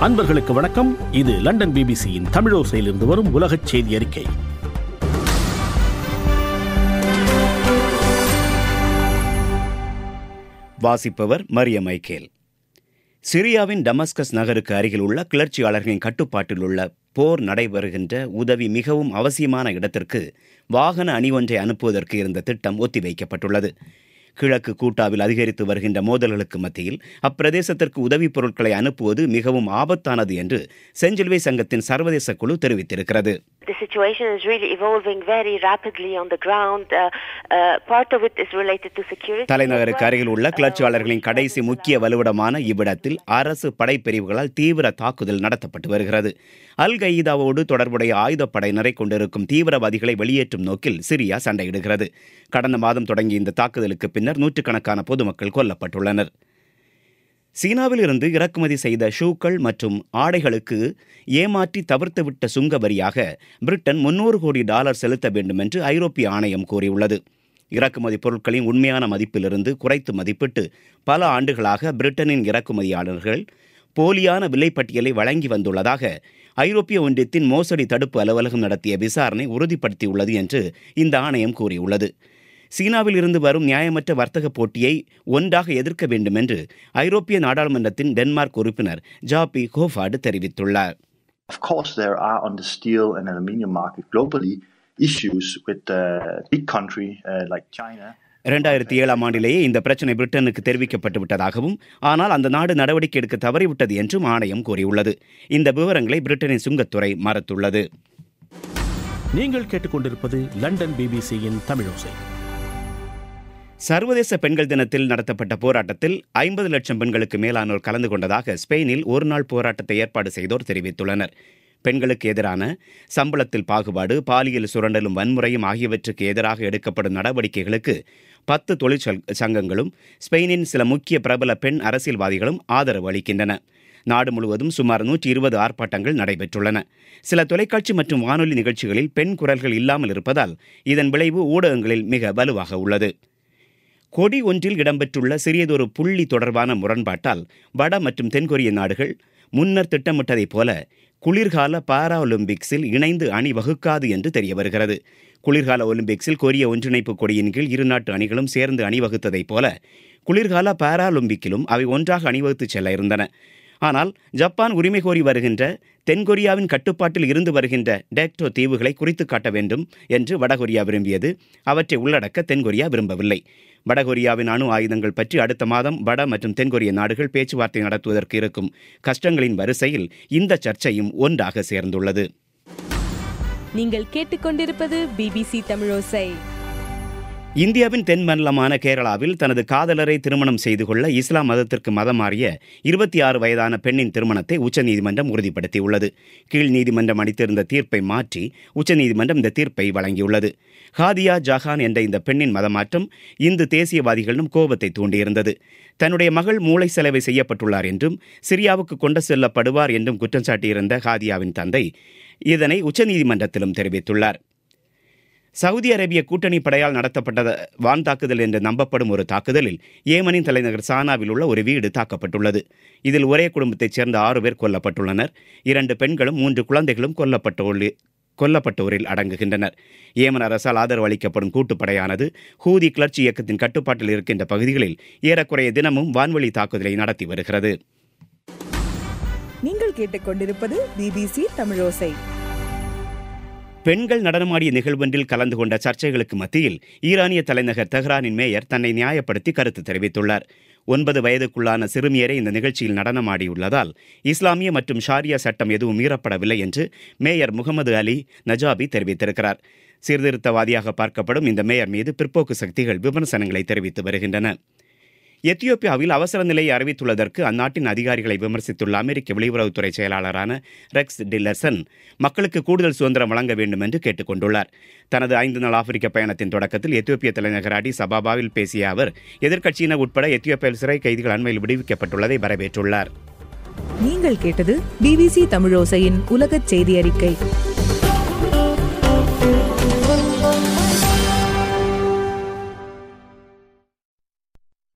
அன்பர்களுக்கு வணக்கம். இது லண்டன் பிபிசியின் தமிழோசையிலிருந்து வரும் உலகச் செய்தி அறிக்கை. வாசிப்பவர் மரிய மைக்கேல். சிரியாவின் டமஸ்கஸ் நகருக்கு அருகில் உள்ள கிளர்ச்சியாளர்களின் கட்டுப்பாட்டில் உள்ள போர் நடைபெறுகின்ற உதவி மிகவும் அவசியமான இடத்திற்கு வாகன அணி ஒன்றை அனுப்புவதற்கு இருந்த திட்டம் ஒத்திவைக்கப்பட்டுள்ளது. கிழக்கு கூட்டாவில் அதிகரித்து வருகின்ற மோதல்களுக்கு மத்தியில் அப்பிரதேசத்திற்கு உதவிப் பொருட்களை அனுப்புவது மிகவும் ஆபத்தானது என்று செஞ்சிலுவை சங்கத்தின் சர்வதேச குழு தெரிவித்திருக்கிறது. The situation is really evolving very rapidly on the ground. Part of it is related to security. தலைநகருக்கு அருகில் உள்ள கிளர்ச்சியாளர்களின் கடைசி முக்கிய வலுவிடமான இவ்விடத்தில் அரசு படைப்பிரிவுகளால் தீவிர தாக்குதல் நடத்தப்பட்டு வருகிறது. அல் கயீதாவோடு தொடர்புடைய ஆயுதப்படையினரை கொண்டிருக்கும் தீவிரவாதிகளை வெளியேற்றும் நோக்கில் சிரியா சண்டையிடுகிறது. கடந்த மாதம் தொடங்கிய இந்த தாக்குதலுக்கு பின்னர் நூற்றுக்கணக்கான பொதுமக்கள் கொல்லப்பட்டுள்ளனர். சீனாவில் இருந்து இறக்குமதி செய்த ஷூக்கள் மற்றும் ஆடைகளுக்கு ஏமாற்றி தவிர்த்துவிட்ட சுங்க வரியாக பிரிட்டன் $300 கோடி செலுத்த வேண்டும் என்று ஐரோப்பிய ஆணையம் கூறியுள்ளது. இறக்குமதி பொருட்களின் உண்மையான மதிப்பிலிருந்து குறைத்து மதிப்பிட்டு பல ஆண்டுகளாக பிரிட்டனின் இறக்குமதியாளர்கள் போலியான விலைப்பட்டியலை வழங்கி வந்துள்ளதாக ஐரோப்பிய ஒன்றியத்தின் மோசடி தடுப்பு அலுவலகம் நடத்திய விசாரணை உறுதிப்படுத்தியுள்ளது என்று இந்த ஆணையம் கூறியுள்ளது. சீனாவில் இருந்து வரும் நியாயமற்ற வர்த்தக போட்டியை ஒன்றாக எதிர்க்க வேண்டும் என்று ஐரோப்பிய நாடாளுமன்றத்தின் டென்மார்க் உறுப்பினர் ஜாபி கோஃபார்டு தெரிவித்துள்ளார். Of course, there are on the steel and aluminium market globally issues with the big country like China. 2007 ஆண்டிலேயே இந்த பிரச்சனை பிரிட்டனுக்கு தெரிவிக்கப்பட்டு விட்டதாகவும், ஆனால் அந்த நாடு நடவடிக்கை எடுக்க தவறிவிட்டது என்றும் ஆணையம் கூறியுள்ளது. இந்த விவரங்களை பிரிட்டனின் சுங்கத்துறை மறுத்துள்ளது. நீங்கள் கேட்டுக்கொண்டிருப்பது லண்டன் பிபிசியின் தமிழோசை. சர்வதேச பெண்கள் தினத்தில் நடத்தப்பட்ட போராட்டத்தில் 50 லட்சம் பெண்களுக்கு மேலானோர் கலந்து கொண்டதாக ஸ்பெயினில் ஒருநாள் போராட்டத்தை ஏற்பாடு செய்தோர் தெரிவித்துள்ளனர். பெண்களுக்கு எதிரான சம்பளத்தில் பாகுபாடு, பாலியல் சுரண்டலும் வன்முறையும் ஆகியவற்றுக்கு எதிராக எடுக்கப்படும் நடவடிக்கைகளுக்கு 10 தொழிற்சங்கங்களும் ஸ்பெயினின் சில முக்கிய பிரபல பெண் அரசியல்வாதிகளும் ஆதரவு அளிக்கின்றன. நாடு முழுவதும் சுமார் 120 ஆர்ப்பாட்டங்கள் நடைபெற்றுள்ளன. சில தொலைக்காட்சி மற்றும் வானொலி நிகழ்ச்சிகளில் பெண் குரல்கள் இல்லாமல் இருப்பதால் இதன் விளைவு ஊடகங்களில் மிக வலுவாக உள்ளது. கொடி ஒன்றில் இடம்பெற்றுள்ள சிறியதொரு புள்ளி தொடர்பான முரண்பாட்டால் வட மற்றும் தென்கொரிய நாடுகள் முன்னர் திட்டமிட்டதைப் போல குளிர்கால பாரா ஒலிம்பிக்ஸில் இணைந்து அணி வகுக்காது என்று தெரிய வருகிறது. குளிர்கால ஒலிம்பிக்ஸில் கொரிய ஒன்றிணைப்பு கொடியின் கீழ் இரு நாட்டு அணிகளும் சேர்ந்து அணிவகுத்ததைப் போல குளிர்கால பாரா ஒலிம்பிக்கிலும் அவை ஒன்றாக அணிவகுத்து செல்ல இருந்தன. ஆனால் ஜப்பான் உரிமை கோரி வருகின்ற தென்கொரியாவின் கட்டுப்பாட்டில் இருந்து வருகின்ற டேக்டோ தீவுகளை குறித்து காட்ட வேண்டும் என்று வடகொரியா விரும்பியது. அவற்றை உள்ளடக்க தென்கொரியா விரும்பவில்லை. வடகொரியாவின் அணு ஆயுதங்கள் பற்றி அடுத்த மாதம் வட மற்றும் தென்கொரிய நாடுகள் பேச்சுவார்த்தை நடத்துவதற்கு இருக்கும் கஷ்டங்களின் வரிசையில் இந்த சர்ச்சையும் ஒன்றாக சேர்ந்துள்ளது. நீங்கள் கேட்டுக்கொண்டிருப்பது பிபிசி தமிழோசை. இந்தியாவின் தென் மண்டலமான கேரளாவில் தனது காதலரை திருமணம் செய்து கொள்ள இஸ்லாம் மதத்திற்கு மதம் மாறிய 26 வயதான பெண்ணின் திருமணத்தை உச்சநீதிமன்றம் உறுதிப்படுத்தியுள்ளது. கீழ் நீதிமன்றம் அளித்திருந்த தீர்ப்பை மாற்றி உச்சநீதிமன்றம் இந்த தீர்ப்பை வழங்கியுள்ளது. ஹாதியா ஜஹான் என்ற இந்த பெண்ணின் மதமாற்றம் இந்து தேசியவாதிகளிடம் கோபத்தை தூண்டியிருந்தது. தன்னுடைய மகள் மூளை செலவை செய்யப்பட்டுள்ளார் என்றும் சிரியாவுக்கு கொண்டு செல்லப்படுவார் என்றும் குற்றம் சாட்டியிருந்த ஹாதியாவின் தந்தை இதனை உச்சநீதிமன்றத்திலும் தெரிவித்துள்ளார். சவுதி அரேபிய கூட்டணி படையால் நடத்தப்பட்ட வான் தாக்குதல் என்று நம்பப்படும் ஒரு தாக்குதலில் ஏமனின் தலைநகர் சானாவில் உள்ள ஒரு வீடு தாக்கப்பட்டுள்ளது. இதில் ஒரே குடும்பத்தைச் சேர்ந்த 6 பேர் கொல்லப்பட்டுள்ளனர். 2 பெண்களும் 3 குழந்தைகளும் கொல்லப்பட்டோரில் அடங்குகின்றனர். ஏமன் அரசால் ஆதரவு அளிக்கப்படும் கூட்டுப்படையானது ஹூதி கிளர்ச்சி இயக்கத்தின் கட்டுப்பாட்டில் இருக்கின்ற பகுதிகளில் ஏறக்குறைய தினமும் வான்வழி தாக்குதலை நடத்தி வருகிறது. நீங்கள் கேட்டுக்கொண்டிருப்பது பிபிசி தமிழோசை. பெண்கள் நடனமாடிய நிகழ்வொன்றில் கலந்து கொண்ட சர்ச்சைகளுக்கு மத்தியில் ஈரானிய தலைநகர் தெஹ்ரானின் மேயர் தன்னை நியாயப்படுத்தி கருத்து தெரிவித்துள்ளார். 9 வயதுக்குள்ளான சிறுமியரை இந்த நிகழ்ச்சியில் நடனமாடியுள்ளதால் இஸ்லாமிய மற்றும் ஷாரியா சட்டம் எதுவும் மீறப்படவில்லை என்று மேயர் முகமது அலி நஜாபி தெரிவித்திருக்கிறார். சீர்திருத்தவாதியாக பார்க்கப்படும் இந்த மேயர் மீது பிற்போக்கு சக்திகள் விமர்சனங்களை தெரிவித்து வருகின்றன. எத்தியோப்பியாவில் அவசர நிலையை அறிவித்துள்ளதற்கு அந்நாட்டின் அதிகாரிகளை விமர்சித்துள்ள அமெரிக்க வெளியுறவுத்துறை செயலாளரான ரெக்ஸ் டில்லர்சன் மக்களுக்கு கூடுதல் சுதந்திரம் வழங்க வேண்டும் என்று கேட்டுக் கொண்டுள்ளார். தனது 5 நாள் ஆப்பிரிக்க பயணத்தின் தொடக்கத்தில் எத்தியோப்பிய தலைநகர் அடிஸ் அபாபாவில் பேசிய அவர் எதிர்க்கட்சியினர் உட்பட எத்தியோப்பியாவில் சிறை கைதிகள் அண்மையில் விடுவிக்கப்பட்டுள்ளதை வரவேற்றுள்ளார். நீங்கள் கேட்டது பிபிசி தமிழோசையின் உலகச் செய்தி அறிக்கை.